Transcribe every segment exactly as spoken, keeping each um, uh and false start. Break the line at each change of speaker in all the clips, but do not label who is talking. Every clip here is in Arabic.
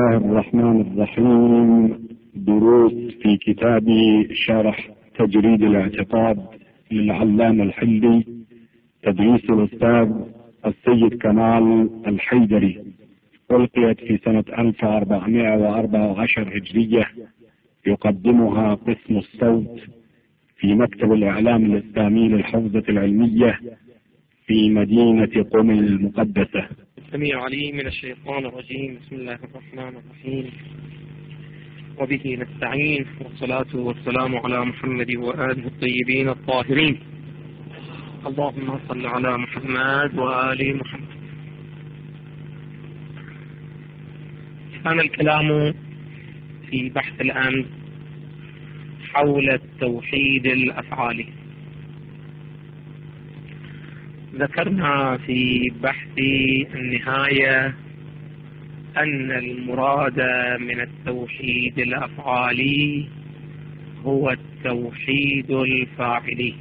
الله الرحمن الرحيم. دروس في كتاب شرح تجريد الاعتقاد للعلامة الحلي، تدريس الأستاذ السيد كمال الحيدري، ألقيت في سنة ألف وأربعمائة وأربعة عشر هجرية. يقدمها قسم الصوت في مكتب الإعلام الإسلامي للحوزة العلمية في مدينة قم المقدسة.
السميع العليم من الشيطان الرجيم. بسم الله الرحمن الرحيم، وبه نستعين، والصلاة والسلام على محمد وآله الطيبين الطاهرين. اللهم صل على محمد وآل محمد. كان الكلام في بحث الأمس حول التوحيد الأفعالي. ذكرنا في بحث النهاية أن المراد من التوحيد الأفعالي هو التوحيد الفاعلي،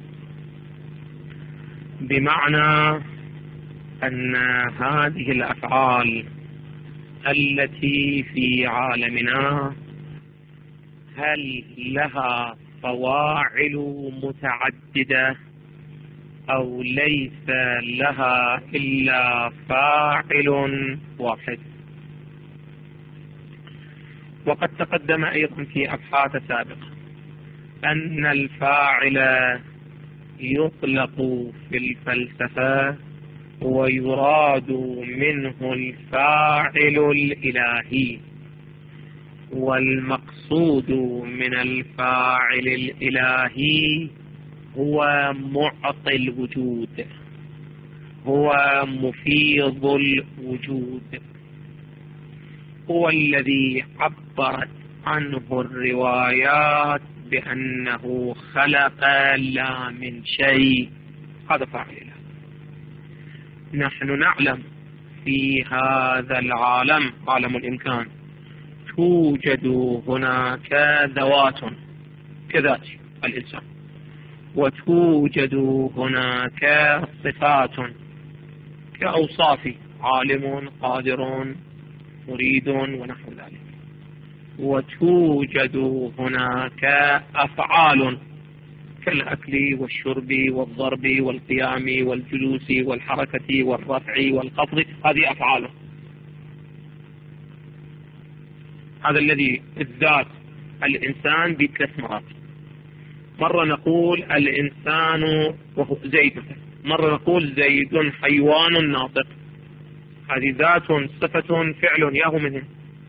بمعنى أن هذه الأفعال التي في عالمنا هل لها فواعل متعددة أو ليس لها إلا فاعل واحد. وقد تقدم أيضا في أبحاث سابقة أن الفاعل يطلق في الفلسفة ويراد منه الفاعل الإلهي، والمقصود من الفاعل الإلهي هو معطي الوجود، هو مفيض الوجود، هو الذي عبرت عنه الروايات بأنه خلق لا من شيء. هذا فاعل الله. نحن نعلم في هذا العالم، عالم الإمكان، توجد هناك ذوات كذات الإنسان، وتوجد هناك صفات كأوصاف عالم، قادر، مريد ونحو ذلك، وتوجد هناك أفعال كالأكل والشرب والضرب والقيام والجلوس والحركة والرفع والخفض. هذه أفعال. هذا الذي الذات الإنسان بثلاث مرات. مرة نقول الإنسان وهو زيد، مرة نقول زيد حيوان ناطق. هذه ذات، صفة، فعل، ياهو منه.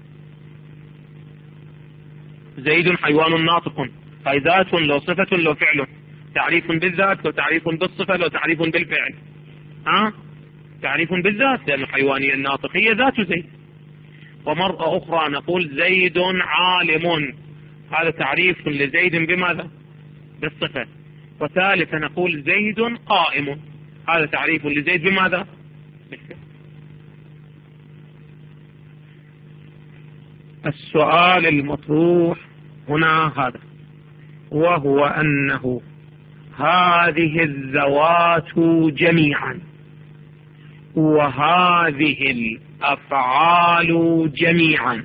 زيد حيوان ناطق، هذه ذات لو صفة لو فعل. تعريف بالذات لو تعريف بالصفة لو تعريف بالفعل. ها؟ تعريف بالذات لأن الحيوانية الناطقية ذات زيد. ومرة أخرى نقول زيد عالم، هذا تعريف لزيد بماذا؟ بالصفة. وثالثا نقول زيد قائم، هذا تعريف لزيد بماذا؟ بالفعل. السؤال المطروح هنا هذا، وهو أنه هذه الذوات جميعا وهذه الأفعال جميعا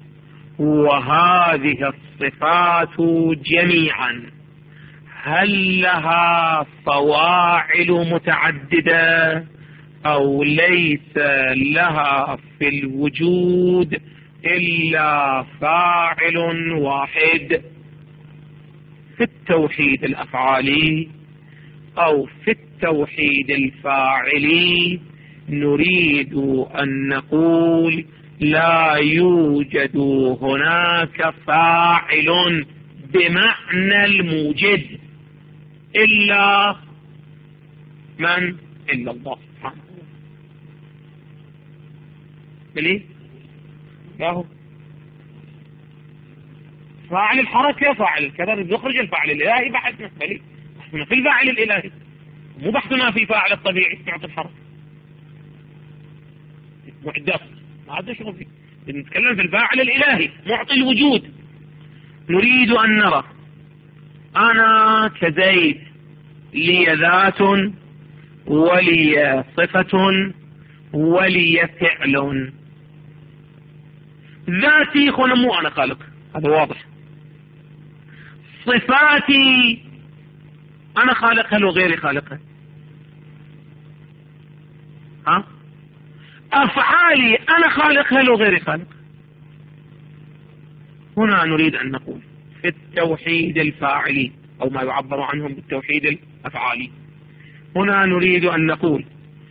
وهذه الصفات جميعا هل لها فواعل متعددة أو ليس لها في الوجود إلا فاعل واحد؟ في التوحيد الأفعالي أو في التوحيد الفاعلي نريد أن نقول لا يوجد هناك فاعل بمعنى الموجد إلا من؟ إلا الله سبحانه. بليه؟ لا فاعل الحركة، فاعل كذا، نخرج الفاعل الإلهي بحثنا. بليه؟ بحثنا في الفاعل الإلهي، مو بحثنا في فاعل الطبيعي تعطي الحركة. معدات ما عاد شغل فيه، نتكلم في الفاعل الإلهي معطي الوجود. نريد أن نرى أنا كزيد لي ذات ولي صفة ولي فعل، ذاتي هنا مو أنا خالق، هذا واضح. صفاتي أنا خالقها لو غيري خالقها. ها؟ أفعالي أنا خالقها لو غيري خالق. هنا نريد أن نقول في التوحيد الفاعلي أو ما يعبر عنهم بالتوحيد الأفعالي، هنا نريد أن نقول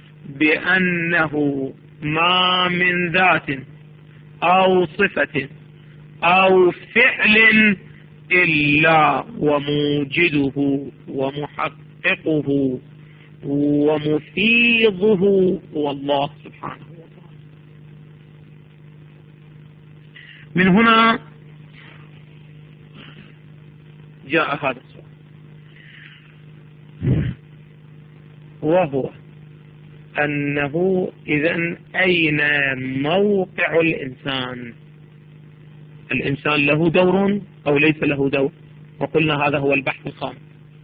بأنه ما من ذات أو صفة أو فعل إلا وموجده ومحققه ومفيضه هو الله سبحانه وتعالى. من هنا جاء هذا السؤال، وهو أنه إذن أين موقع الإنسان؟ الإنسان له دور أو ليس له دور؟ وقلنا هذا هو البحث الخامس،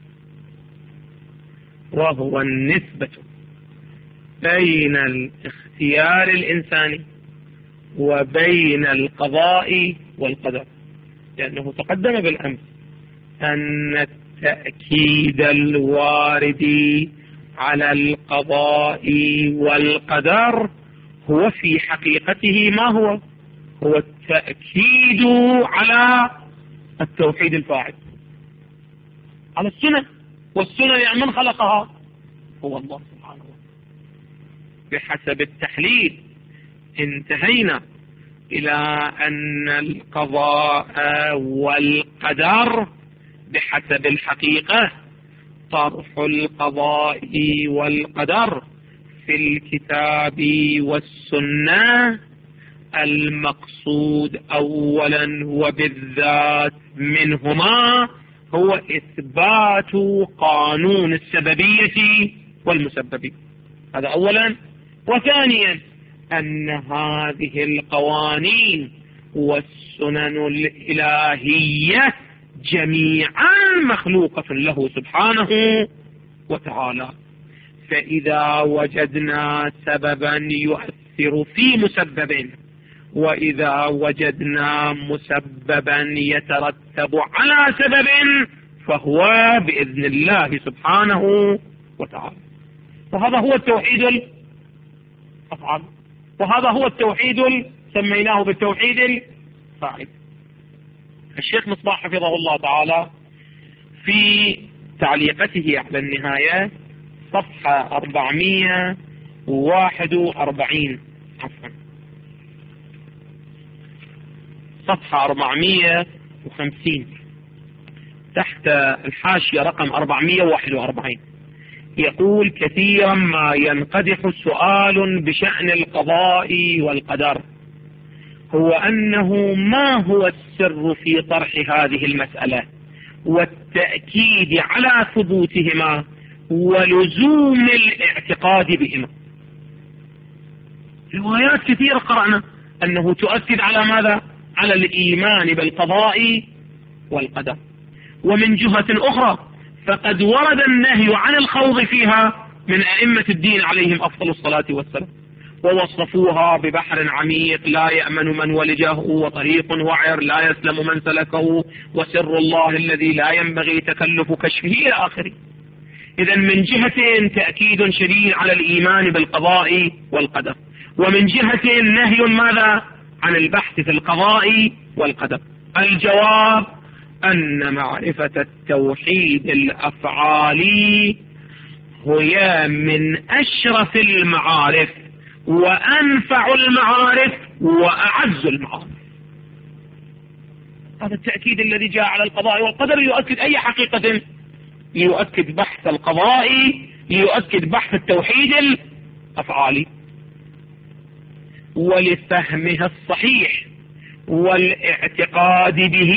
وهو النسبة بين الاختيار الإنساني وبين القضاء والقدر. لأنه تقدم بالأمس أن التأكيد الوارد على القضاء والقدر هو في حقيقته ما هو؟ هو التأكيد على التوحيد الفاعل، على السنة. والسنة يعني من خلقها؟ هو الله سبحانه وتعالى. بحسب التحليل انتهينا إلى أن القضاء والقدر بحسب الحقيقة طرح القضاء والقدر في الكتاب والسنة المقصود أولا وبالذات منهما هو إثبات قانون السببية والمسببية، هذا أولا. وثانيا أن هذه القوانين والسنن الإلهية جميعا مخلوقة له سبحانه وتعالى. فإذا وجدنا سببا يؤثر في مسبب، وإذا وجدنا مسببا يترتب على سبب، فهو بإذن الله سبحانه وتعالى. وهذا هو التوحيد الأفعال، وهذا هو التوحيد سميناه بالتوحيد الفاعل. الشيخ مصباح حفظه الله تعالى في تعليقته على النهاية صفحة أربعمائة وواحد وأربعين عفوا صفحة أربعمائة وخمسين تحت الحاشية رقم أربعمائة وواحد وأربعين يقول: كثيرا ما ينقدح سؤال بشأن القضاء والقدر، هو أنه ما هو السر في طرح هذه المسألة والتأكيد على ثبوتهما ولزوم الاعتقاد بهما. روايات كثيرة قرأنا أنه تؤكد على ماذا؟ على الإيمان بالقضاء والقدر. ومن جهة أخرى فقد ورد النهي عن الخوض فيها من أئمة الدين عليهم أفضل الصلاة والسلام، ووصفوها ببحر عميق لا يأمن من ولجه، وطريق وعر لا يسلم من سلكه، وسر الله الذي لا ينبغي تكلف كشفه إلى آخره. إذا من جهة تأكيد شديد على الإيمان بالقضاء والقدر، ومن جهة نهي ماذا؟ عن البحث في القضاء والقدر. الجواب أن معرفة التوحيد الأفعالي هي من أشرف المعارف وأنفع المعارف وأعز المعارف. هذا التأكيد الذي جاء على القضاء والقدر يؤكد أي حقيقة؟ يؤكد بحث القضاء، يؤكد بحث التوحيد الأفعالي. ولفهمها الصحيح والاعتقاد به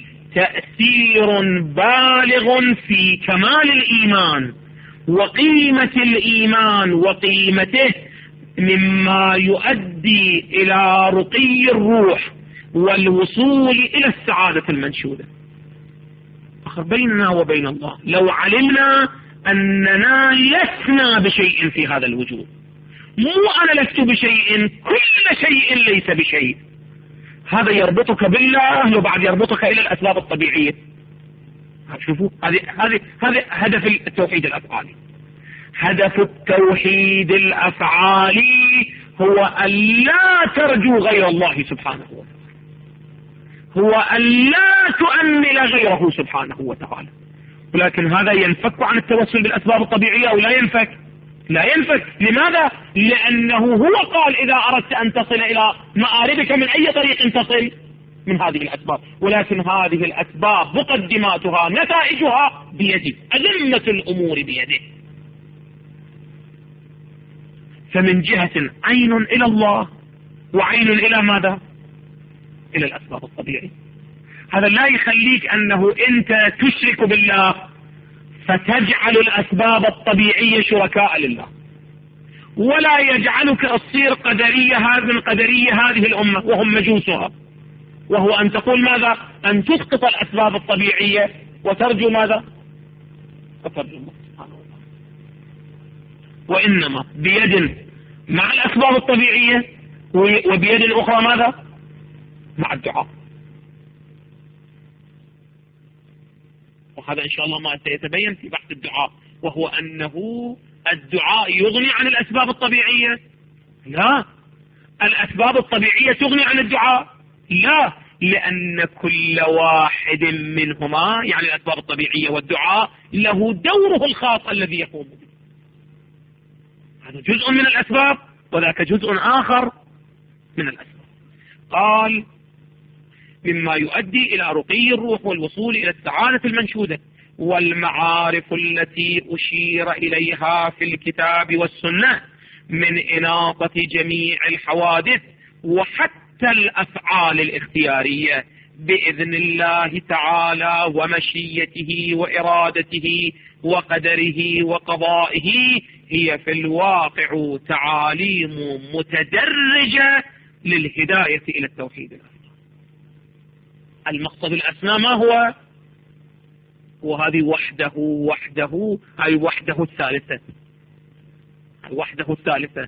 تأثير بالغ في كمال الإيمان وقيمة الإيمان وقيمته، مما يؤدي إلى رقي الروح والوصول إلى السعادة المنشودة. أخر بيننا وبين الله لو علمنا أننا لسنا بشيء في هذا الوجود، مو أنا لست بشيء، كل شيء ليس بشيء، هذا يربطك بالله وبعد يربطك إلى الأسباب الطبيعية. شوفوا هذه هذه هذه هدف التوحيد الأفعالي. هدف التوحيد الأفعالي هو أن لا ترجو غير الله سبحانه وتعالى، هو أن لا تؤمل غيره سبحانه وتعالى. ولكن هذا ينفك عن التوسل بالأسباب الطبيعية أو لا ينفك؟ لا ينفك. لماذا؟ لأنه هو قال إذا أردت أن تصل إلى مآربك من أي طريق تصل؟ من هذه الأسباب. ولكن هذه الأسباب مقدماتها نتائجها بيده، أذمة الأمور بيده. فمن جهة عين إلى الله وعين إلى ماذا؟ إلى الأسباب الطبيعية. هذا لا يخليك أنه أنت تشرك بالله فتجعل الأسباب الطبيعية شركاء لله، ولا يجعلك تصير قدرية هذه من قدرية هذه الأمة وهم مجوسها، وهو أن تقول ماذا؟ أن تسقط الأسباب الطبيعية وترجو ماذا؟ وترجو الله سبحانه وتعالى. وإنما بيد مع الأسباب الطبيعية وبيد الأخرى ماذا؟ مع الدعاء. وهذا إن شاء الله ما سيتبين في بحث الدعاء، وهو أنه الدعاء يغني عن الأسباب الطبيعية؟ لا. الأسباب الطبيعية تغني عن الدعاء؟ لا، لأن كل واحد منهما يعني الأسباب الطبيعية والدعاء له دوره الخاص الذي يقوم به. هذا جزء من الأسباب وذاك جزء آخر من الأسباب. قال مما يؤدي إلى رقي الروح والوصول إلى السعادة المنشودة والمعارف التي أشير إليها في الكتاب والسنة من إناقة جميع الحوادث وحتى الأفعال الاختيارية بإذن الله تعالى ومشيته وإرادته وقدره وقضائه، هي في الواقع تعاليم متدرجة للهداية إلى التوحيد الأفضل. المقصد الأسمى ما هو؟ وهذه وحده وحده أي وحده الثالثة، وحده الثالثة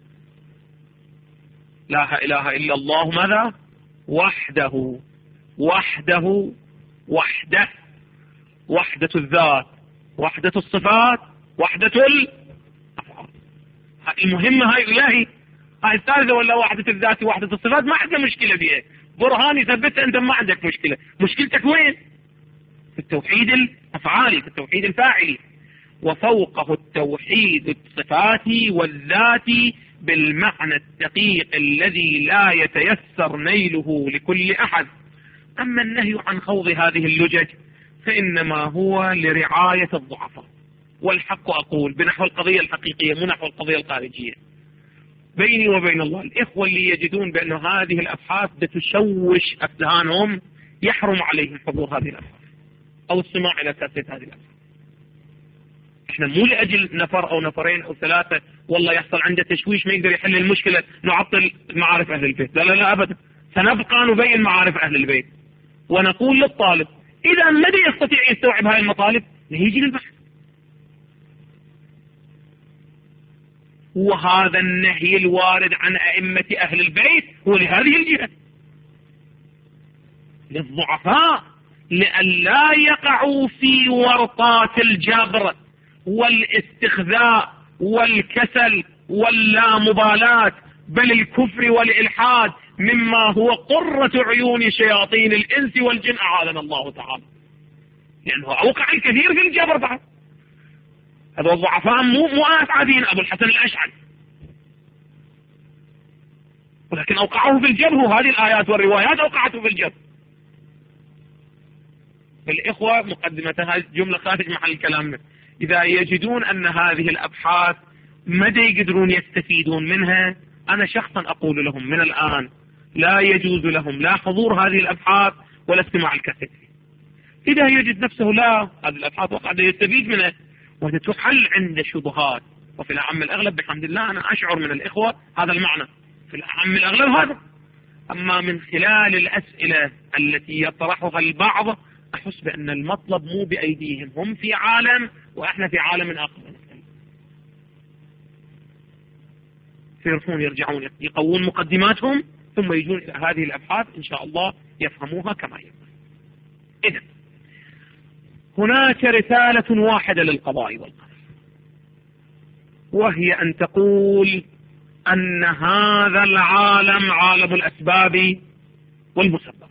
لا إله إلا الله ماذا؟ وحده وحده وحده، وحدة الذات، وحدة الصفات، وحدة الأفعال. المهمة هاي إلهي، هاي الثالثة ولا وحدة الذات ووحدة الصفات ما عندنا مشكلة بها، برهان يثبتها، أنت ما عندك مشكلة. مشكلتك وين؟ في التوحيد الأفعالي، في التوحيد الفاعلي. وفوقه التوحيد الصفاتي والذاتي بالمعنى الدقيق الذي لا يتيسر نيله لكل أحد. أما النهي عن خوض هذه اللجج فإنما هو لرعاية الضعفاء. والحق أقول بنحو القضية الحقيقية مو نحو القضية الخارجية بيني وبين الله، الإخوة اللي يجدون بأن هذه الأبحاث بتشوش أذهانهم يحرم عليهم حضور هذه الأبحاث أو السماع إلى كاسيت هذه الأبحاث. احنا مو لأجل نفر أو نفرين أو ثلاثة والله يحصل عنده تشويش ما يقدر يحل المشكلة نعطل معارف أهل البيت، لا لا لا أبدا. سنبقى نبين معارف أهل البيت ونقول للطالب إذا الذي يستطيع يستوعب هذه المطالب يجي للبحث. وهذا النهي الوارد عن أئمة أهل البيت هو لهذه الجهة، للضعفاء، لئلا يقعوا في ورطات الجبر والاستخذاء والكسل واللامبالاة بل الكفر والإلحاد مما هو قرة عيون شياطين الإنس والجن أعاذنا الله تعالى، لأنه أوقع الكثير في الجبر بعد. هذا الضعفاء مو مو عاديين أبو الحسن الأشعري، ولكن أوقعه في الجبر، وهذه الآيات والروايات أوقعته في الجبر. الإخوة مقدمتها جملة خارج محل كلامنا، إذا يجدون أن هذه الأبحاث مدى يقدرون يستفيدون منها، أنا شخصا أقول لهم من الآن لا يجوز لهم لا حضور هذه الأبحاث ولا استماع الكاسيت. إذا يجد نفسه لا هذه الأبحاث وقد يستفيد منها وتحل عند شبهات، وفي الأعم الأغلب بحمد الله أنا أشعر من الإخوة هذا المعنى، في الأعم الأغلب هذا. أما من خلال الأسئلة التي يطرحها البعض أحس بأن المطلب مو بأيديهم، هم في عالم وإحنا في عالم آخر. يصيرون يرجعون يقوون مقدماتهم ثم يجون إلى هذه الأبحاث إن شاء الله يفهموها كما ينبغي. إذن هناك رسالة واحدة للقضاء والقدر، وهي أن تقول أن هذا العالم عالم الأسباب والمسببات،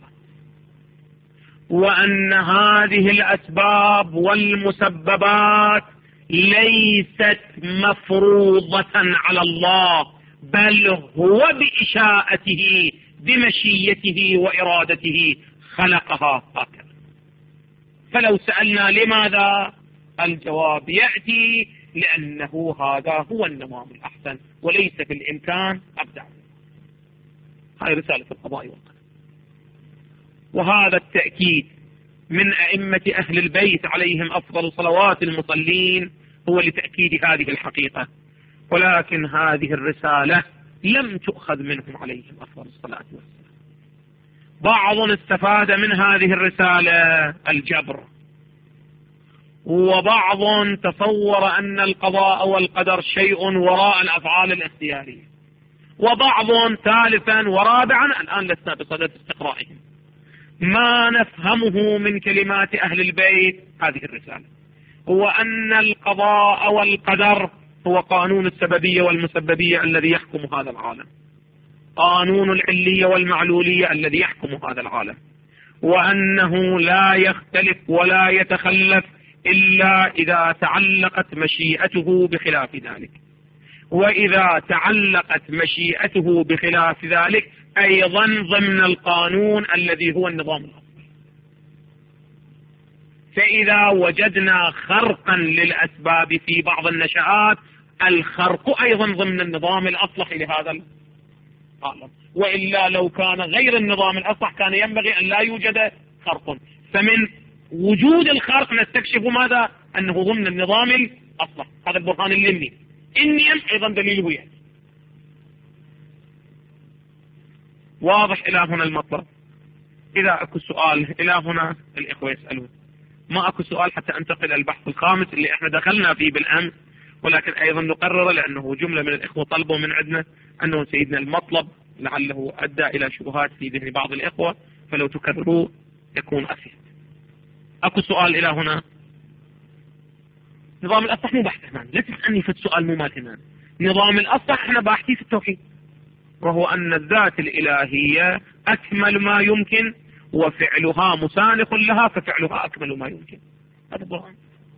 وأن هذه الأسباب والمسببات ليست مفروضة على الله، بل هو بإشاءته بمشيته وإرادته خلقها هكذا. فلو سألنا لماذا، الجواب يأتي لأنه هذا هو النظام الأحسن وليس في الإمكان أبدع. هذه رسالة القضاء والقدر، وهذا التأكيد من أئمة أهل البيت عليهم أفضل صلوات المصلين هو لتأكيد هذه الحقيقة. ولكن هذه الرسالة لم تؤخذ منهم عليهم أفضل الصلاة والسلام. بعض استفاد من هذه الرسالة الجبر، وبعض تصور أن القضاء والقدر شيء وراء الأفعال الاختيارية، وبعض ثالثا ورابعا الآن لسنا بصدد استقرائهم. ما نفهمه من كلمات أهل البيت هذه الرسالة هو أن القضاء والقدر هو قانون السببية والمسببية الذي يحكم هذا العالم، قانون العلية والمعلولية الذي يحكم هذا العالم، وأنه لا يختلف ولا يتخلف إلا إذا تعلقت مشيئته بخلاف ذلك. وإذا تعلقت مشيئته بخلاف ذلك أيضا ضمن القانون الذي هو النظام الأصلي. فإذا وجدنا خرقا للأسباب في بعض النشآت، الخرق أيضا ضمن النظام الأصلح لهذا العالم، وإلا لو كان غير النظام الأصلح كان ينبغي أن لا يوجد خرق. فمن وجود الخرق نستكشف ماذا؟ أنه ضمن النظام الأصلح. هذا البرهان اللمي إنيم أيضا دليله يعني. واضح إلى هنا المطلب؟ إذا أكو سؤال إلى هنا الإخوة يسألون، ما أكو سؤال حتى أنتقل البحث الخامس اللي احنا دخلنا فيه بالأمس، ولكن أيضا نقرر لأنه جملة من الإخوة طلبوا من عندنا أنه سيدنا المطلب لعله أدى إلى شبهات في ذهن بعض الإخوة، فلو تكرروا يكون أفيد. أكو سؤال إلى هنا؟ نظام الأصلح مو بحث هنا، لا تسألني في السؤال مو مال هنا. نظام الأصلح احنا باحثين في التوحيد، وهو أن الذات الإلهية أكمل ما يمكن وفعلها مسانخ لها ففعلها أكمل ما يمكن. هذا برهان،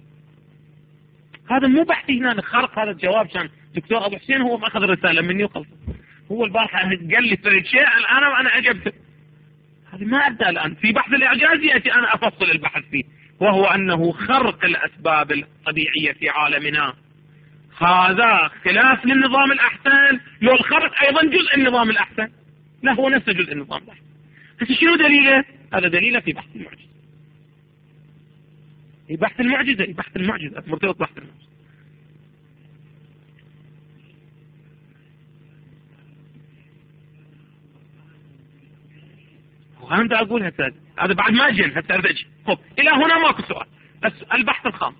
هذا مو بحثي هنا الخرق. هذا الجواب كان دكتور أبو حسين هو ما أخذ الرسالة مني وخلص، هو البارحة قال لي ثلاث شيء الآن وأنا أجبته. هذا ما أدى الآن في بحث الإعجاز يأتي أنا أفصل البحث فيه، وهو أنه خرق الأسباب الطبيعية في عالمنا هذا خلاف للنظام الأحسن، لو الخرق أيضا جزء النظام الأحسن، لا هو نفسه جزء النظام الأحسن. هسه شنو دليله؟ هذا دليله في بحث المعجزة. في بحث المعجزة في بحث المعجزة مرتبط بحث المعجزة. وأنت أقول هسه هذا بعد ما جن هسه أرجع. خب إلى هنا ماكو سؤال، بس البحث الخامس.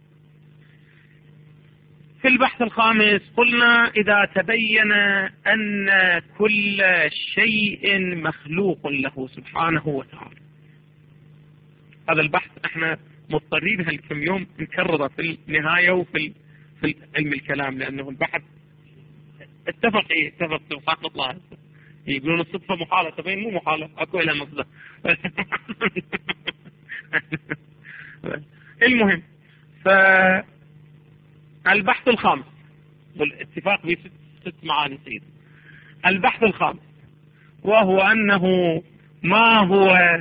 في البحث الخامس قلنا إذا تبين أن كل شيء مخلوق له سبحانه وتعالى، هذا البحث احنا مضطرين هالكم يوم نكرره في النهاية وفي في علم الكلام، لأنه البحث اتفق ايه اتفق صفات نطلع يقولون الصدفة محالة، تبين مو محالة، اكو لها مصدر. المهم، فالبحث الخامس والاتفاق في ست, ست معاني سيد. البحث الخامس وهو أنه ما هو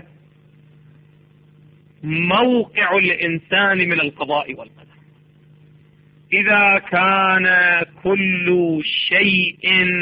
موقع الإنسان من القضاء والقدر إذا كان كل شيء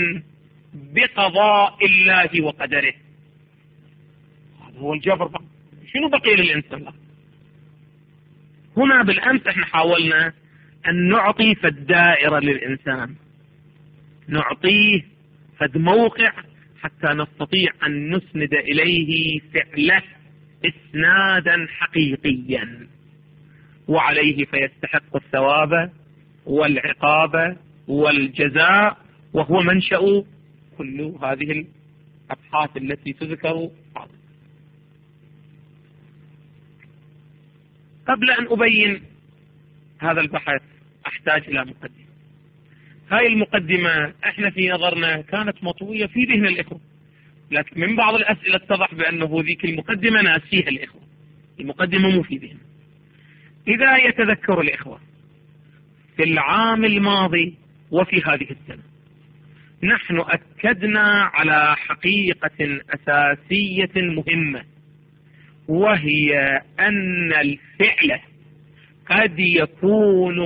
بقضاء الله وقدره. هذا هو الجبر بقى. شنو بقي للإنسان له؟ هنا بالأمس احنا حاولنا أن نعطي فد دائرة للإنسان، نعطيه فد موقع حتى نستطيع أن نسند إليه فعله إسنادا حقيقيا، وعليه فيستحق الثواب والعقاب والجزاء، وهو منشأ كل هذه الأبحاث التي تذكر. قبل أن أبين هذا البحث أحتاج إلى مقدمة. هاي المقدمة احنا في نظرنا كانت مطوية في ذهن الإخوة، لكن من بعض الأسئلة اتضح بأنه ذيك المقدمة ناسيها الإخوة، المقدمة مو في ذهن. إذا يتذكر الإخوة في العام الماضي وفي هذه السنة نحن أكدنا على حقيقة أساسية مهمة، وهي أن الفعل قد يكون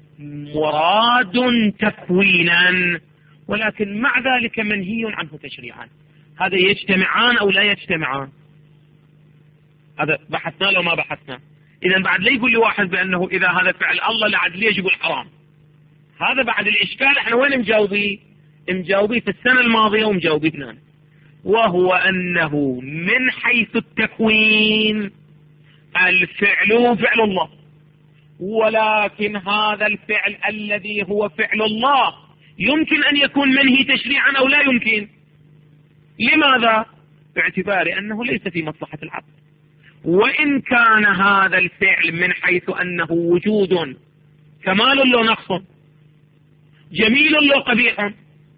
مراد تكوينا ولكن مع ذلك منهي عنه تشريعا. هذا يجتمعان أو لا يجتمعان؟ هذا بحثنا لو ما بحثنا. إذا بعد لا يقول لي واحد بأنه إذا هذا فعل الله لعد ليش يقول حرام. هذا بعد الإشكال احنا وين مجاوبي؟ مجاوبي في السنة الماضية ومجاوبي هنا، وهو أنه من حيث التكوين الفعل فعل الله، ولكن هذا الفعل الذي هو فعل الله يمكن أن يكون منهي تشريعا أو لا يمكن. لماذا؟ باعتبار أنه ليس في مصلحة العبد، وإن كان هذا الفعل من حيث أنه وجود كمال لو نقص، جميل لو قبيح.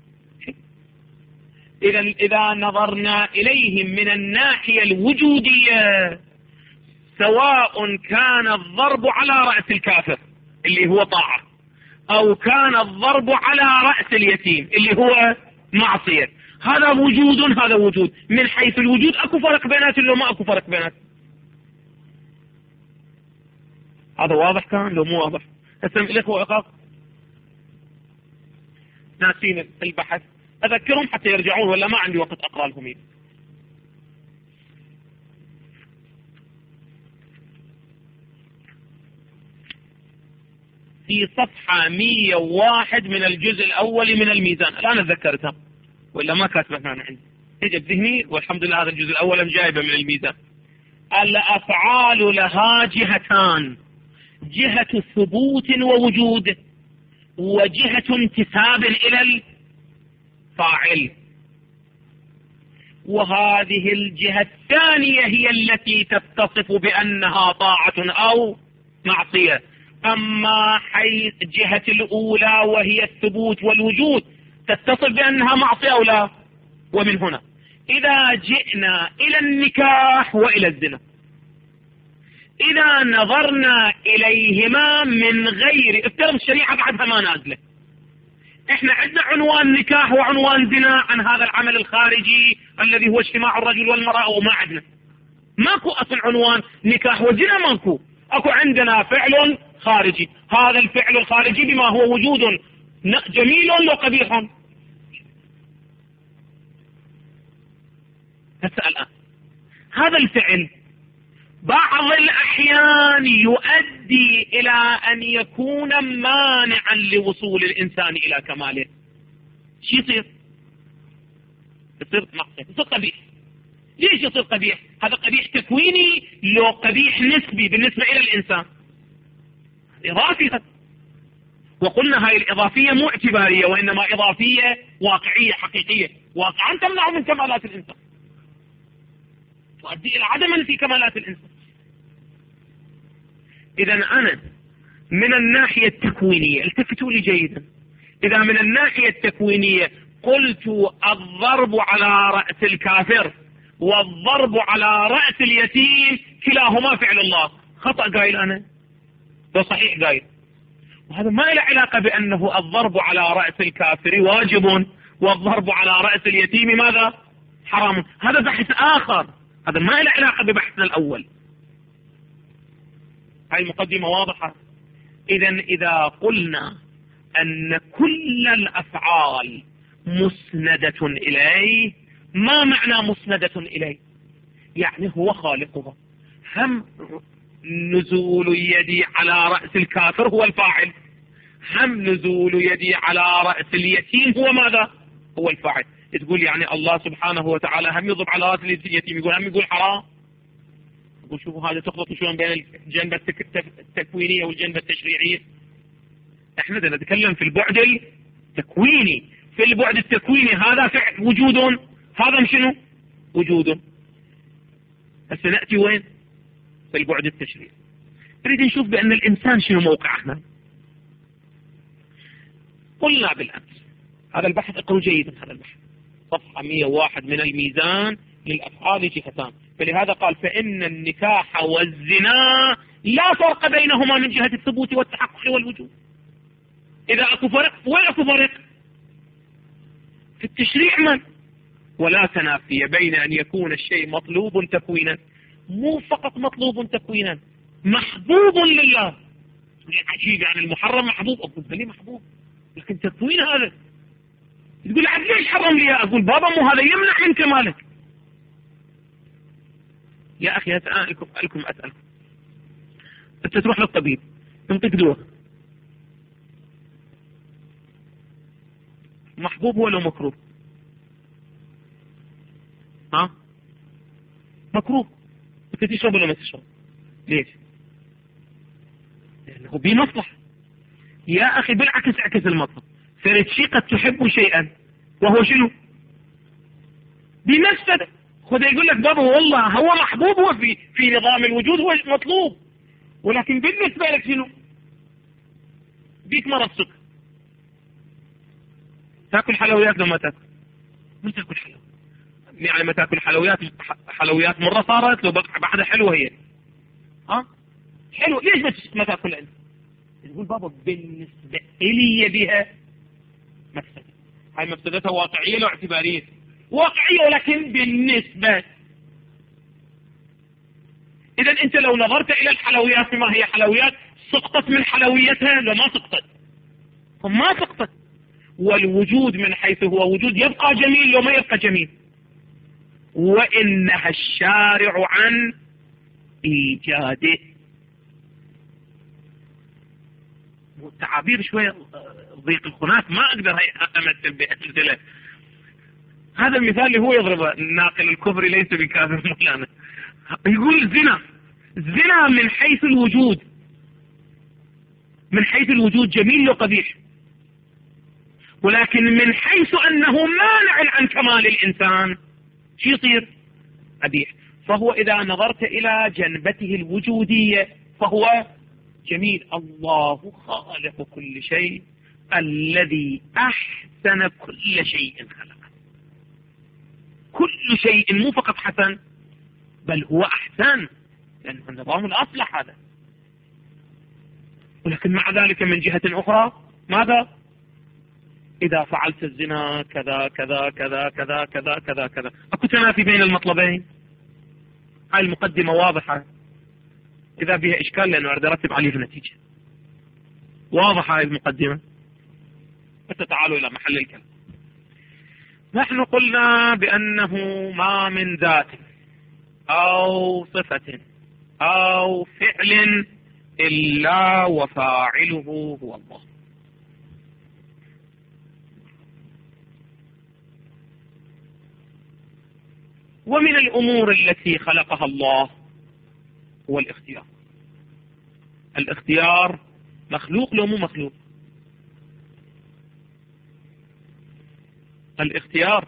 إذا إذا نظرنا إليهم من الناحية الوجودية سواء كان الضرب على رأس الكافر اللي هو طاعة أو كان الضرب على رأس اليتيم اللي هو معصية، هذا وجود هذا وجود. من حيث الوجود أكو فرق بينات لو ما أكو فرق بينات. هذا واضح كان لو مو واضح؟ أسلم الإخوة وإخاف ناسين البحث أذكرهم حتى يرجعون ولا ما عندي وقت أقرأ لهم إيه. في صفحة مية وواحد من الجزء الأول من الميزان، الآن أتذكرتها وإلا ما كاتبتها أنا عندي، تجد ذهني والحمد لله هذا الجزء الأول جايبه من الميزان. الأفعال لها جهتان، جهة ثبوت ووجود وجهة انتساب إلى الفاعل، وهذه الجهة الثانية هي التي تتصف بأنها طاعة أو معصية. أما حيث جهة الأولى وهي الثبوت والوجود تتصف بأنها معصية أو لا. ومن هنا إذا جئنا إلى النكاح وإلى الزنا، إذا نظرنا إليهما من غير افترض الشريعة بعدها ما نازلة، احنا عندنا عنوان نكاح وعنوان زنا عن هذا العمل الخارجي الذي هو اجتماع الرجل والمرأة، وما عندنا ماكو أصل عنوان نكاح وزنا، ماكو. أكو عندنا فعل خارجي، هذا الفعل الخارجي بما هو وجود جميل وقبيح. هسه الآن هذا الفعل بعض الأحيان يؤدي إلى أن يكون مانعا لوصول الإنسان إلى كماله. شو يصير؟ يصير معصية، يصير قبيح. ليش يصير قبيح؟ هذا قبيح تكويني لو قبيح نسبي بالنسبة إلى الإنسان إضافي. وقلنا هاي الإضافية مو اعتبارية وإنما إضافية واقعية حقيقية، واقعا تمنع من كمالات الإنسان، تؤدي إلى عدما في كمالات الإنسان. إذا أنا من الناحية التكوينية التفتوا لي جيدا، إذا من الناحية التكوينية قلت الضرب على رأس الكافر والضرب على رأس اليتيم كلاهما فعل الله، خطأ قايل أنا لو صحيح قايل. وهذا ما له علاقة بأنه الضرب على رأس الكافر واجب والضرب على رأس اليتيم ماذا؟ حرام. هذا بحث آخر، هذا ما له علاقة ببحثنا الأول. هاي المقدمة واضحة. إذا إذا قلنا أن كل الأفعال مسندة إليه، ما معنى مسندة إليه؟ يعني هو خالقها. هم نزول يدي على رأس الكافر هو الفاعل، هم نزول يدي على رأس اليتيم هو ماذا؟ هو الفاعل. تقول يعني الله سبحانه وتعالى هم يضرب على رأس اليتيم، يقول هم يقول حرام. يقول شوفوا هذا تخلط شلون بين الجنبة التكوينية والجنبة التشريعية. احنا نتكلم في البعد التكويني، في البعد التكويني هذا فعل وجود هذا شنو؟ وجوده. هسه نأتي وين؟ في البعد التشريعي. نريد نشوف بأن الإنسان شنو موقعه. قلنا بالأمس هذا البحث اقروا جيدا، هذا البحث صفحة مئة وواحد من الميزان للأفعال جهتان. فلهذا قال فإن النكاح والزنا لا فرق بينهما من جهة الثبوت والتحقق والوجود. إذا أكو فرق، وين أكو فرق؟ في التشريع من؟ ولا تنافي بين أن يكون الشيء مطلوب تكوينا، مو فقط مطلوب تكوينا، محبوب لله. عجيب، يعني المحرم محبوب، أقول لي محبوب لكن تكوين هذا. تقول عاد ليش حرم لي؟ أقول بابا مو هذا يمنع من كمالك. يا أخي أسألكم أسألكم أسألكم أنت تروح للطبيب ينطيك دواء، محبوب ولا مكروه؟ ها؟ مكروه. أنت تشرب ولا ما تشرب؟ ليش؟ لأنه بمصلحة. يا أخي بالعكس عكس المطلب، فرد شيء قد تحب شيئا وهو شنو؟ بمفسدة. خذ يقول لك بابا والله هو محبوب، هو في في نظام الوجود هو مطلوب، ولكن بالنسبة لك شنو؟ بيك مرض سكر. تاكل حلويات لما تاكل؟ ما تاكل حلويات، يعني ما تاكل حلويات حلويات مرة صارت لو بعدها حلوة هي. ها؟ حلو، ليش ما تاكل انت؟ تقول بابا بالنسبة إلي بها مفسدة. هاي مفسدتها واقعية لو اعتبارية؟ واقعية، ولكن بالنسبة. إذا أنت لو نظرت إلى الحلويات ما هي حلويات، سقطت من حلويتها لما سقطت؟ ما سقطت. والوجود من حيث هو وجود يبقى جميل لو ما يبقى جميل. وإنها الشارع عن إيجاده. والتعابير شوية ضيق الخناق، ما أقدر أمثل بأمثلة. هذا المثال اللي هو يضرب ناقل الكفر ليس بكافر مولانا. يقول الزنا، الزنا من حيث الوجود، من حيث الوجود جميل وقبيح، ولكن من حيث أنه مانع عن كمال الإنسان شو يصير؟ قبيح. فهو إذا نظرت إلى جنبته الوجودية فهو جميل. الله خالق كل شيء الذي أحسن كل شيء خلقه. كل شيء مو فقط حسن بل هو أحسن، لأنه النظام الأصلح هذا. ولكن مع ذلك من جهة أخرى ماذا؟ إذا فعلت الزنا كذا كذا كذا كذا كذا كذا كذا. أكو تنافي بين المطلبين. هاي المقدمة واضحة، إذا بها إشكال لأنه أريد أرتب عليه النتيجة. واضحة هاي المقدمة. فتعالوا إلى محل الكلام. نحن قلنا بأنه ما من ذات أو صفة أو فعل إلا وفاعله هو الله. ومن الأمور التي خلقها الله هو الاختيار. الاختيار مخلوق لو مو مخلوق؟ الاختيار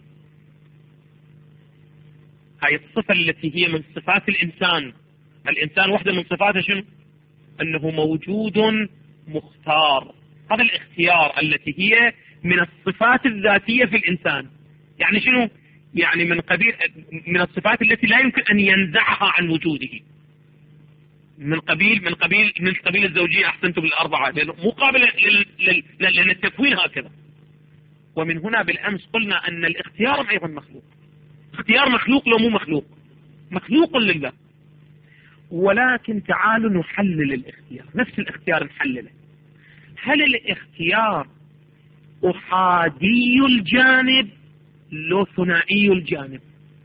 هاي الصفة التي هي من صفات الإنسان. الإنسان واحدة من صفاته شنو؟ أنه موجود مختار. هذا الاختيار التي هي من الصفات الذاتية في الإنسان. يعني شنو؟ يعني من قبيل من الصفات التي لا يمكن أن ينزعها عن وجوده. من قبيل من قبيل من قبيل الزوجية أحسنتم بالأربعة، لأنه مقابل لأن التكوين هكذا. ومن هنا بالأمس قلنا أن الاختيار أيضا مخلوق. اختيار مخلوق لو مو مخلوق؟ مخلوق لله. ولكن تعالوا نحلل الاختيار، نفس الاختيار نحلله. هل الاختيار أحادي الجانب لو ثنائي الجانب؟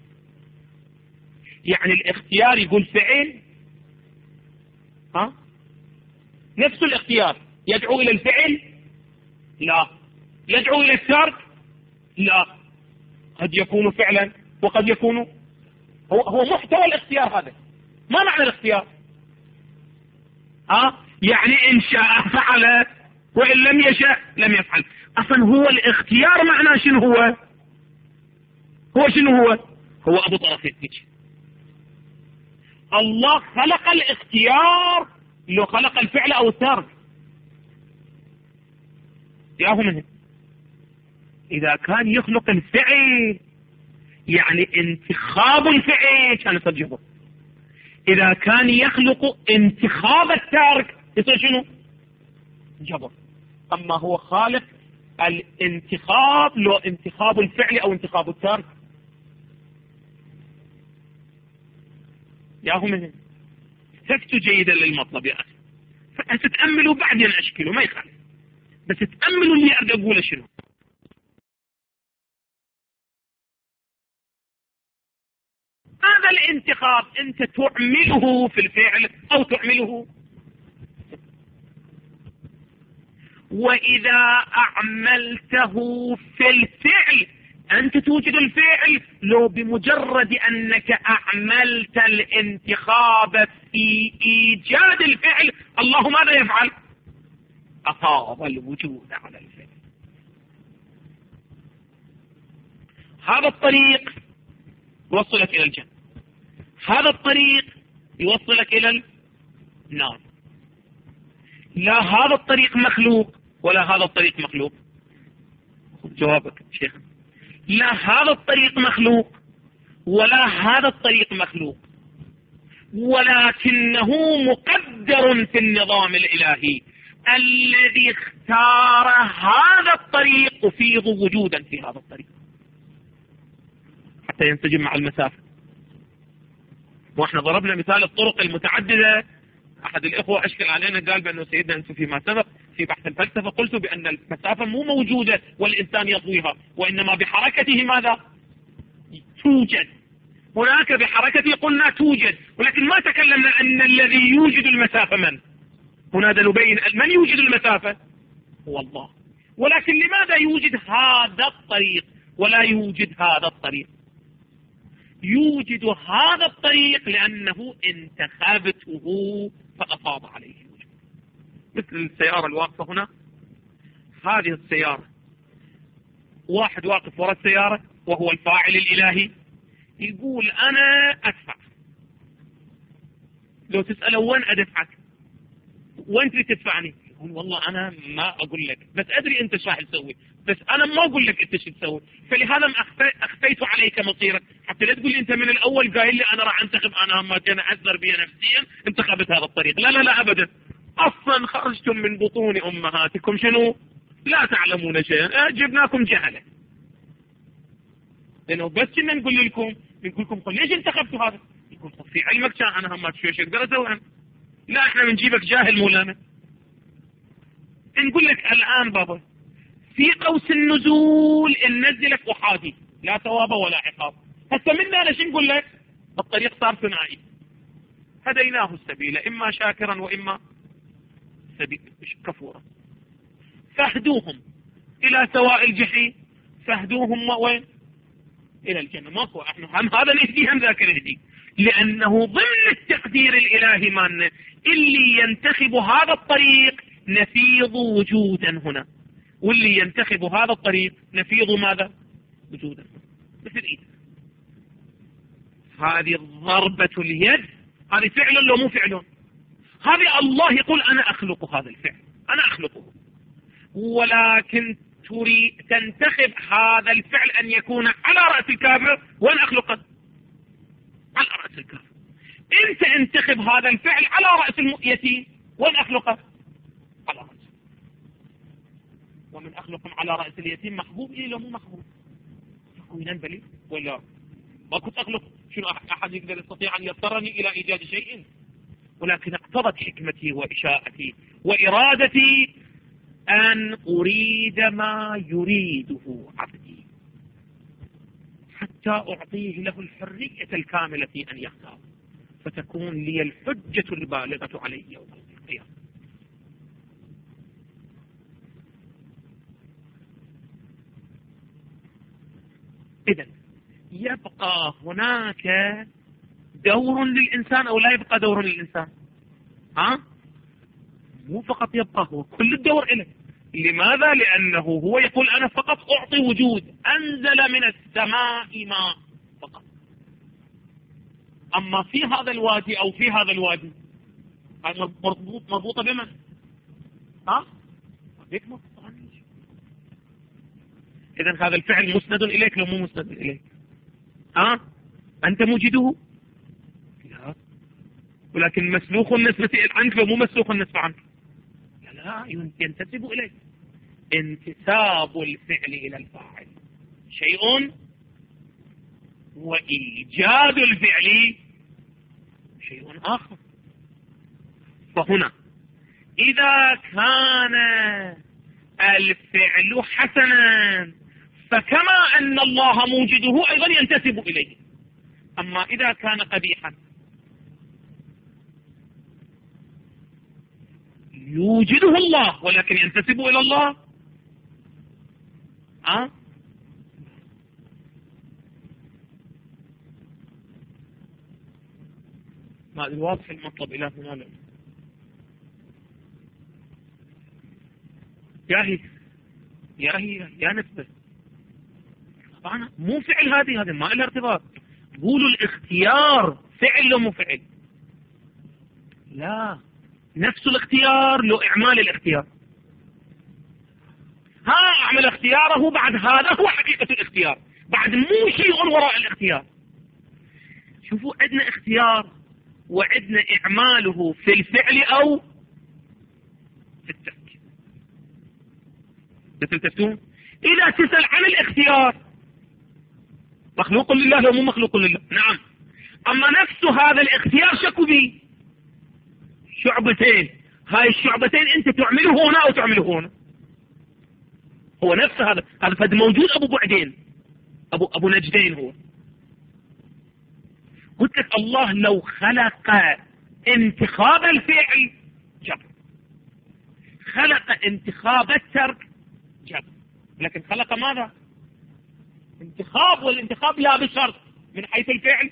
يعني الاختيار يقول فعل، ها؟ نفس الاختيار يدعو إلى الفعل؟ لا. يدعو إلى الترك؟ لا. قد يكون فعلا وقد يكون هو هو محتوى الاختيار. هذا ما معنى الاختيار؟ ها؟ يعني إن شاء فعل وإن لم يشاء لم يفعل. أصلا هو الاختيار معناه شنو هو؟ هو شنو هو هو أبو طرف يدك. الله خلق الاختيار لو خلق الفعل أو الترك ياهو منه. إذا كان يخلق الفعل يعني انتخاب الفعل كان يصير جبر. إذا كان يخلق انتخاب الترك يصير شنو جبر. أما هو خالق الانتخاب لو انتخاب الفعل أو انتخاب الترك ياهو منه. فكتوا جيدا للمطلب يا أخي، فتتأملوا بعدين أشكلوا ما يخالف، بس تأملوا اللي أريد أقوله شنو. هذا الانتخاب أنت تعمله في الفعل أو تعمله، وإذا أعملته في الفعل أنت توجد الفعل لو بمجرد أنك أعملت الانتخاب في إيجاد الفعل الله ماذا يفعل؟ أفاض الوجود على الفعل. هذا الطريق يوصلك إلى الجنة، هذا الطريق يوصلك إلى النار. لا هذا الطريق مخلوق ولا هذا الطريق مخلوق. جوابك شيخ، لا هذا الطريق مخلوق ولا هذا الطريق مخلوق، ولكنه مقدر في النظام الإلهي الذي اختار هذا الطريق يفيض وجودا في هذا الطريق حتى ينسجم مع المسافة. واحنا ضربنا مثال الطرق المتعددة. احد الاخوة اشكل علينا قال بانه سيدنا انتم فيما سبق في بحث الفلسفة قلت بان المسافة مو موجودة والانسان يطويها، وانما بحركته ماذا توجد. هناك بحركته قلنا توجد، ولكن ما تكلمنا ان الذي يوجد المسافة من. هنا نبين من يوجد المسافة هو الله، ولكن لماذا يوجد هذا الطريق ولا يوجد هذا الطريق؟ يوجد هذا الطريق لأنه انتخبته فأفاض عليه الوجود. مثل السيارة الواقفة هنا، هذه السيارة واحد واقف وراء السيارة وهو الفاعل الإلهي يقول أنا أدفع. لو تسأله وين أدفعك وين تريد تدفعني يقول والله أنا ما أقول لك بس أدري أنت شو راح تسوي، بس أنا ما أقول لك أنت شو تسوي، فلهذا أخفيت عليك مصيرك حتى لا تقول لي أنت من الأول قايل لي أنا راح أنتخب، أنا هم كان أثر بي نفسيا انتخبت هذا الطريق. لا لا لا أبدا، أصلا خرجتم من بطون أمهاتكم شنو لا تعلمون شيئا، جبناكم جهلة. لأنه بس كنا نقول لكم نقول لكم ليش انتخبتوا هذا؟ يقول في علمك كان أنا هم شو أقدر أسوي. لا احنا بنجيبك جاهل مولانا. نقول لك الآن بابا في قوس النزول ننزلك أحادي لا ثواب ولا عقاب. هسه منا أنا شو نقول لك؟ الطريق صار ثنائي، هديناه السبيل إما شاكرا وإما سبيل كفورا، فاهدوهم إلى سواء الجحيم، فاهدوهم وين؟ إلى الجنة. ماكو احنا هم هذا نهدي هم ذاك نهدي، لأنه ضمن التقدير الإلهي مالنا اللي ينتخب هذا الطريق نفيض وجودا هنا، واللي ينتخب هذا الطريق نفيض ماذا وجودا مثل إيه. هذه ضربة اليد، هذه فعل لو مو فعل، هذه الله يقول أنا أخلق هذا الفعل، أنا أخلقه، ولكن تريد تنتخب هذا الفعل أن يكون على رأس الكافر وأن أخلقه على رأس الكافر. أنت انتخب هذا الفعل على رأس اليتيم وأن أخلقه على رأس. ومن أخلقهم على رأس اليتيم محبوب إيه لو مو محبوب ينبلي ولا ما كنت أخلق شنو أحد يقدر يستطيع أن يضطرني إلى إيجاد شيء، ولكن اقتضت حكمتي وإشاءتي وإرادتي أن أريد ما يريده عبدي حتى أعطيه له الحرية الكاملة في أن يختار، فتكون لي الحجة البالغة عليه يوم القيامة. إذن يبقى هناك دور للإنسان أو لا يبقى دور للإنسان؟ ها؟ مو فقط يبقى، هو كل الدور إليه، لماذا؟ لأنه هو يقول أنا فقط أعطي وجود، أنزل من السماء ماء فقط. أما في هذا الوادي أو في هذا الوادي هذا مربوط مربوطة بمن؟ ها؟ بك مربوطة. إذن هذا الفعل مسند إليك لو مو مسند إليك؟ ها؟ أنت موجده؟ لا. ولكن مسلوخ النسبة عنك لو مو مسلوخ النسبة عنك؟ لا لا، ينتسب إليك. انتساب الفعل إلى الفاعل شيء، وإيجاد الفعل شيء آخر. فهنا إذا كان الفعل حسنا فكما أن الله موجده أيضا ينتسب إليه. أما إذا كان قبيحا يوجده الله ولكن ينتسب إلى الله. أه؟ ما أدري واضح المطلب إلى هنا لا. يا هي يا هي يا نسبة طبعا مو فعل، هذه هذه ما لها ارتباط. قولوا الاختيار فعل لو مو فعل؟ لا، نفس الاختيار لو اعمال الاختيار. ها اعمل اختياره بعد هذا هو حقيقة الاختيار، بعد مو شيء وراء الاختيار. شوفوا عندنا اختيار وعندنا اعماله في الفعل او في الترك. تلتفتون؟ اذا تسأل عن الاختيار مخلوق لله لو مو مخلوق لله؟ نعم. اما نفس هذا الاختيار شكو بي شعبتين، هاي الشعبتين انت تعمله هنا او تعمله هنا. هو نفس هذا هذا فد موجود ابو بعدين ابو ابو نجدين. هو قلت لك الله لو خلق انتخاب الفعل جبر، خلق انتخاب الترك جبر، لكن خلق ماذا؟ انتخاب، والانتخاب لا بشرط من حيث الفعل.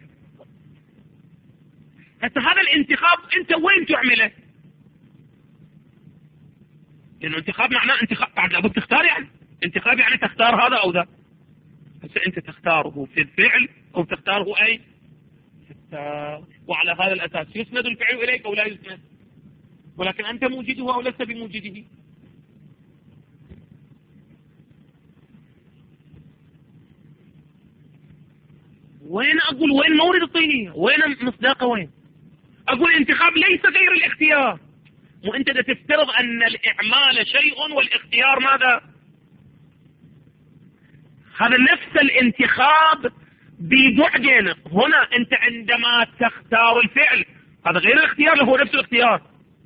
حتى هذا الانتخاب انت وين تعمله؟ لانه انتخاب معناه انتخاب بعد لابد تختار، يعني انتخاب يعني تختار هذا او ذا. هسه انت تختاره في الفعل او تختاره اي وعلى هذا الاساس يسند الفعل اليك او لا يسند، ولكن انت موجده او لست بموجده. وين اقول وين مورد الطينية؟ وين مصداقه؟ وين اقول الانتخاب ليس غير الاختيار؟ مو انت تفترض ان الاعمال شيء والاختيار ماذا؟ هذا نفس الانتخاب ببعدين. هنا انت عندما تختار الفعل هذا غير الاختيار، هو نفس الاختيار،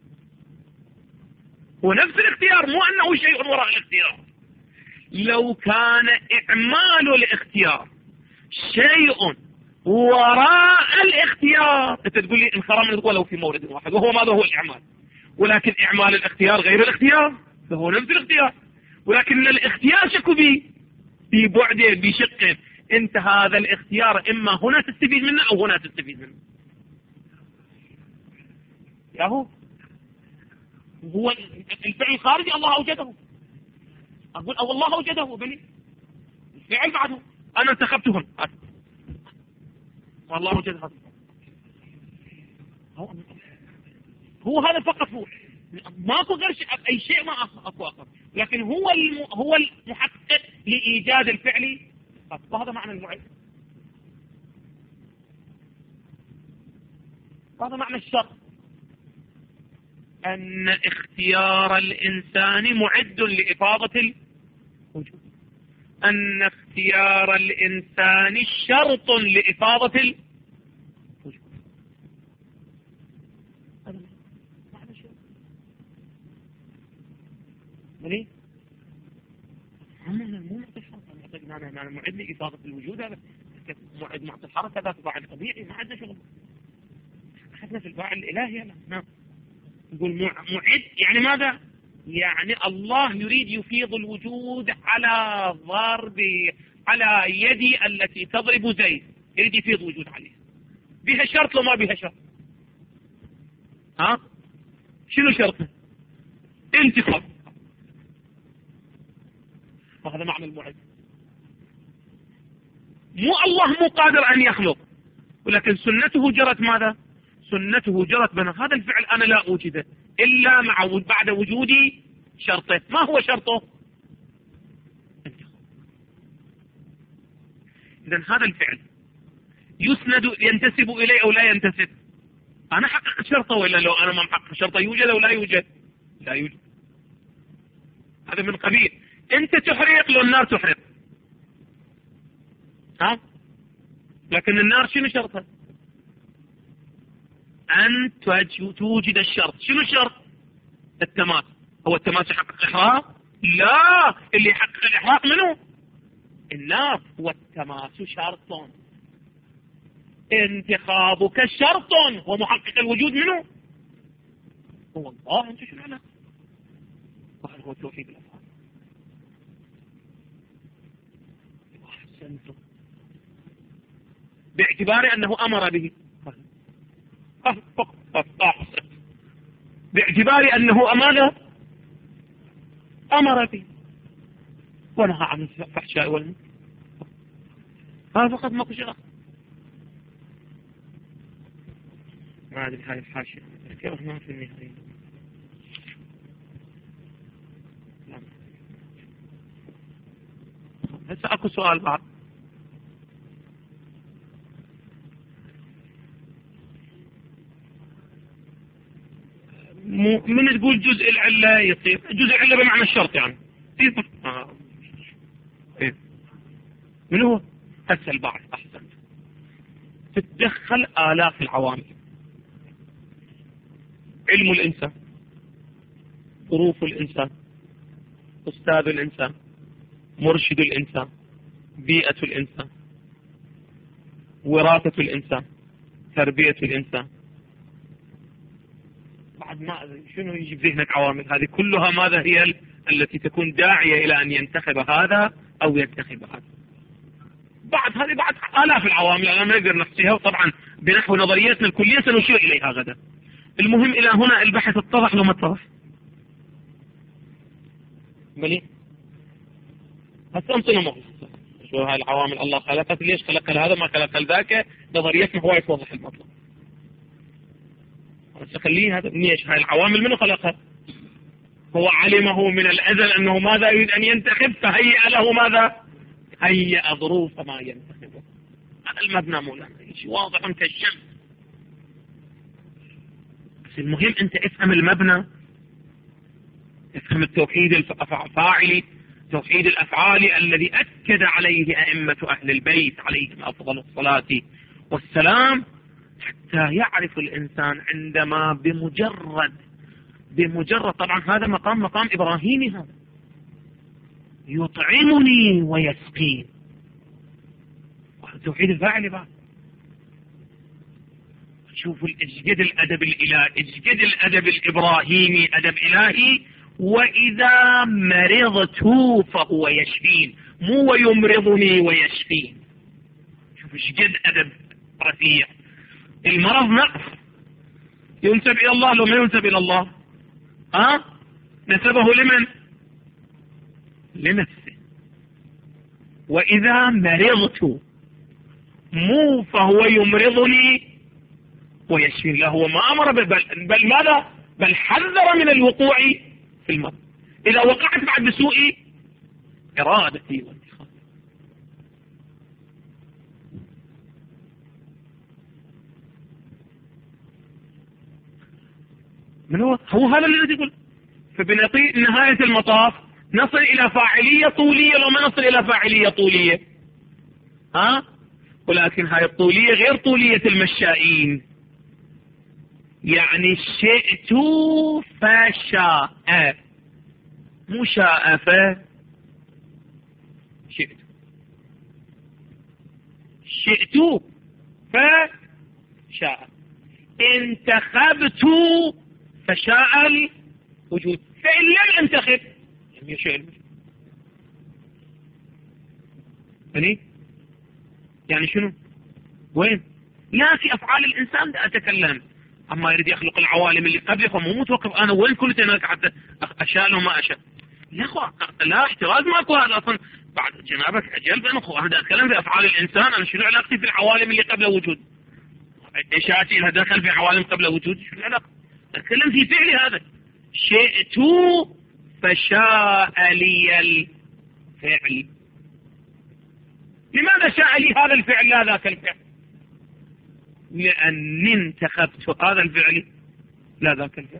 هو نفس الاختيار، مو انه شيء وراء الاختيار. لو كان اعمال الاختيار شيء وراء الاختيار انت تقول لي انخرم ولو في مورد واحد، وهو ماذا؟ هو الاعمال. ولكن اعمال الاختيار غير الاختيار، فهو نفس الاختيار، ولكن الاختيار شكو بي ببعدين بشقين. انت هذا الاختيار اما هنا تستفيد منه او هنا تستفيد منه. ياهو هو الفعل الخارجي الله اوجده، اقول او الله اوجده بني الفعل بعده انا انتخبتهم والله اوجد هذا. هو, هو هذا فقط، هو ماكو غير اي شيء، ما اكو اخر، لكن هو الم... هو المحقق لايجاد الفعل. هذا معنى المعد، هذا معنى الشرط، ان اختيار الانسان معد لافاضة الوجود، ان اختيار الانسان شرط لافاضة الوجود. هذا معنى الشرط. ليه؟ مو معطي الشرط، معنى معد لافاضة الوجود. هذا معد معطي الحركة، ذات فاعل طبيعي، ما عندنا شغل. اخذنا في الفاعل الالهي. نعم نقول معد يعني ماذا؟ يعني الله يريد يفيض الوجود على ضرب على يدي التي تضرب زيد، يريد يفيض وجود عليه. بها شرط لو ما بها شرط؟ ها شنو شرطه؟ انتخاب. وهذا معنى المعد. مو الله مو قادر أن يخلق، ولكن سنته جرت ماذا؟ سنته جرت بنا هذا الفعل أنا لا أوجده إلا مع بعد وجودي شرطه. ما هو شرطه؟ إذن هذا الفعل يسند ينتسب إليه أو لا ينتسب؟ أنا حقق شرطه ولا لو أنا ما محقق شرطه يوجد أو لا يوجد؟ لا يوجد. هذا من قبيل أنت تحرق لو النار تحرق، ها؟ لكن النار شنو شرطها؟ أن توجد الشرط. شنو الشرط؟ التماس. هو التماس يحقق إحراق؟ لا، اللي يحقق الإحراق منه النار. والتماس شرط، انتخابك شرط، ومحقق الوجود منه هو الله. انت شنو على وهذا هو توحيد الأفعال. أحسنتم. باعتبار أنه أمر به، باعتبار أنه أمانة أمر به ونهى عن الفحشاء والمنكر، هذا فقط ما كشف. ما أدري هاي الحاشية كيف ما في النهاية. هسه أكو سؤال بعد. من تقول جزء العلة يصير جزء العلة بمعنى الشرط يعني آه. إيه؟ من هو؟ هسه البعض أحسن تتدخل آلاف العوامل: علم الإنسان، ظروف الإنسان، أستاذ الإنسان، مرشد الإنسان، بيئة الإنسان، وراثة الإنسان، تربية الإنسان. بعد ما شنو يجي بذهنك عوامل هذه كلها؟ ماذا هي التي تكون داعية إلى أن ينتخب هذا أو ينتخب هذا؟ بعد هذه بعد آلاف العوامل أنا ما نقدر نحصيها، وطبعا بنحو نظرياتنا الكلية سنشير إليها غدا. المهم إلى هنا البحث اتضح لو ما اتضح؟ بلي هسه انطينا مغلق شو هاي العوامل الله خلقت، ليش خلق هذا ما خلق ذاك، نظريتنا هو يتوضح المطلب. بس خليه هذا ليش هاي العوامل منو خلقها؟ هو علمه من الأزل أنه ماذا يريد أن ينتخب، فهيئ له ماذا؟ هيئ ظروف ما ينتخبه. هذا المبنى مولانا شيء واضح كالشمس. بس المهم أنت افهم المبنى، افهم التوحيد الفاعلي، توحيد الأفعال الذي أكد عليه أئمة أهل البيت عليهم أفضل الصلاة والسلام، حتى يعرف الإنسان عندما بمجرد بمجرد طبعا هذا مقام مقام إبراهيمي، هذا يطعمني ويسقين، توحيد الفاعل. بعد شوفوا اجدد الأدب الإلهي، اجدد الأدب الإبراهيمي، أدب إلهي. وإذا مرضت فهو يشفين، مو ويمرضني ويشفين. شوف اجدد أدب رفيع. المرض نقص ينسب إلى الله لو ما ينسب إلى الله؟ ها؟ نسبه لمن؟ لنفسه. وإذا مرضت مو فهو يمرضني ويشفين، لا هو ما أمر بل, بل ماذا؟ بل حذر من الوقوع في المرض. إذا وقعت بعد بسوء إرادتي وانتخابي. من هو؟ هو هذا اللي يقول. فبنطي نهاية المطاف نصل إلى فاعلية طولية لو ما نصل إلى فاعلية طولية، ها؟ ولكن هاي الطولية غير طولية المشائين. يعني شئت فشاء، مو شاء ف شئت، شئت فشاء، انتخبت فشاء الوجود، فإن لم انتخب لم يشاء الوجود. يعني يعني شنو؟ وين؟ لا في أفعال الإنسان ده أتكلم. أما يريد يخلق العوالم اللي قبله فمو متوقف أنا وين كنت هناك حتى أشاء وما أشاء. لا أخو لا احتراز ماكو هذا أصلا بعد جنابك أجل بأن أخو هذا أتكلم في أفعال الإنسان. أنا شنو علاقتي في العوالم اللي قبل وجود؟ إشاعتي لها دخل في عوالم قبل وجود؟ شنو العلاقة؟ أتكلم في فعلي هذا. شئت فشاء لي الفعل. لماذا شاء لي هذا الفعل لا ذاك الفعل؟ لأني انتخبت هذا الفعل لا ذاك الفعل.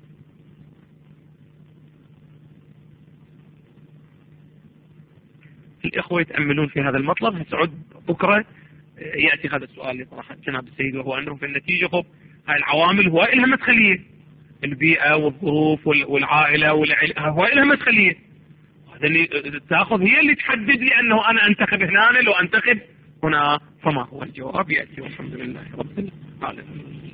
الإخوة يتأملون في هذا المطلب. هسعود بكرة يأتي هذا السؤال اللي طرحه جناب السيد، وهو أنه في النتيجة خب هاي العوامل هو إلها مدخلية، البيئة والظروف والعائلة والعائلة هو إلها مدخلية. هذا اللي تأخذ هي اللي تحدد لي أنه أنا أنتخب هنا لو أنتخب هنا. فما هو الجواب يأتي والحمد لله رب العالمين.